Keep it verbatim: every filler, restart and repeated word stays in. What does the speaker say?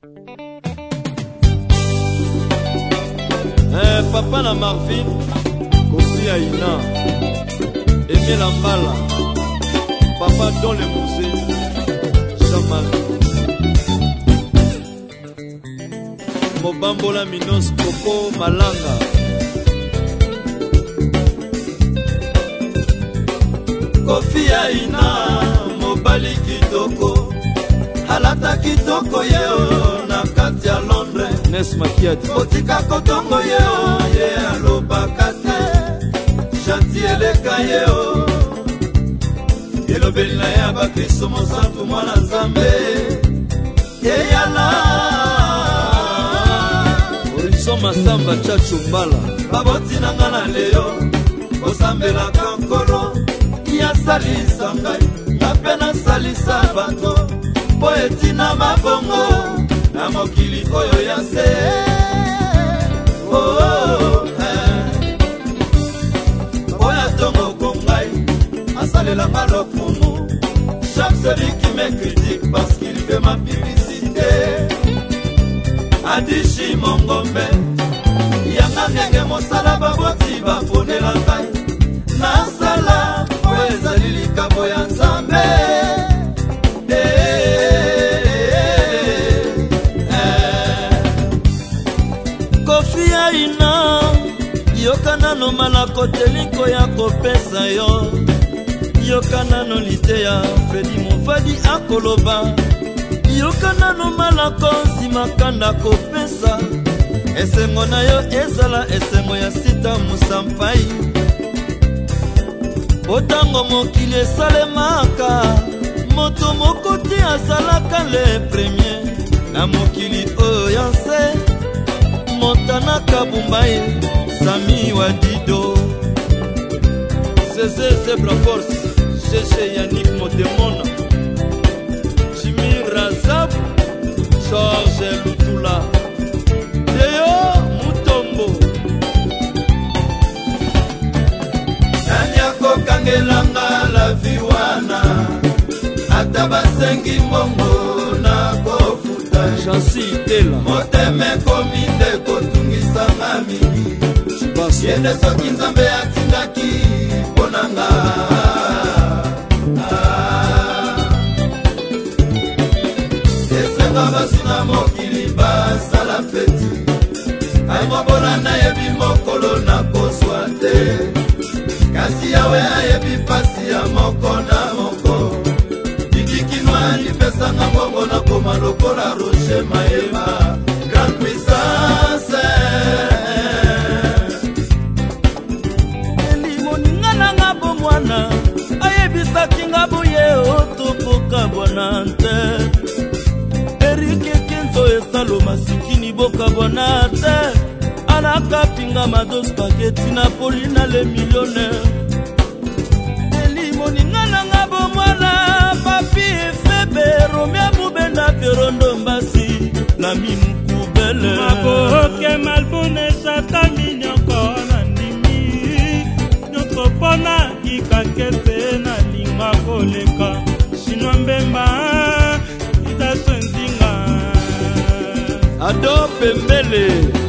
Eh, papa na Marvin, Kofi Aina, Aimé Lambala, papa dans le musée, Chamal, Mobambola Minos Coco Malanga, Kofi Aina, Mobali Kitoko, Halata Kitoko yeo na kati ya Londres. Nes Makiati Otika Kotongo yeo ye aloba kate Chanti eleka yeo Elobeli na ya bakristo mosantu mwana nzambe Yeyala Orizo Masamba Chachu Mbala Baboti na ngana leo Osambela kankoro Ya salisa ngai Yapena salisa bato Poeti na mabongo na mokili oyo ya se oh, oh, eh. Oya tongo kongai asalela malokumu chaque celui qui me critique parce qu'il fait ma publicité Adishi Mongombe yanga ngenge mosala baboti baponela ngai nasala oyo ezali likabo ya Nzambe Kofi Aina yokana no malako teliko ya kopesa yo yokana no lite ya Fredi Mofadi akoloba yokana no malako simakanda kopesa esengo na yo ezala esengo ya Sita Musampai otango mokili esalemaka moto moko te azalaka le premier na mokili oyo ya nse Montana Kabumbaye, Sami Wadido Cézé Zebra Force, Chéché Yannick Motemona Jimmy Razab, Georges Lutula Deo Mutombo Nanyako Kangelanga la Viwana Atabasengi Mongo na Kofuta Chansi Tela Moteme Kominde Kotungisa Ngamini Yende soki Nzambe atindaki Ponanga Esenga basina mokili basala feti Aimobona na yebi mokolo na koswa te Kasi yawe ayebi pasi ya moko na moko Ikikinwa nipesanga mbongo na koma lokola Roger Maema Grande puissance Elimo ningana nga bomwana Ayebisa kinga buye otopoka bonante Erike Kenzo esalo masikini boka bonante Anaka pinga mado spaghetti Napoli na le millionnaire Elimo ningana nga bomwana Papi Efebe Romea Bubenda Perondo Mbasi La Mimukubele Maboke Malbone Chata Minyoko Nandimi Nyoko Pona Kikakete Na Lingwa Koleka Shinwa Mbemba Ida Swenzinga Ado Pembele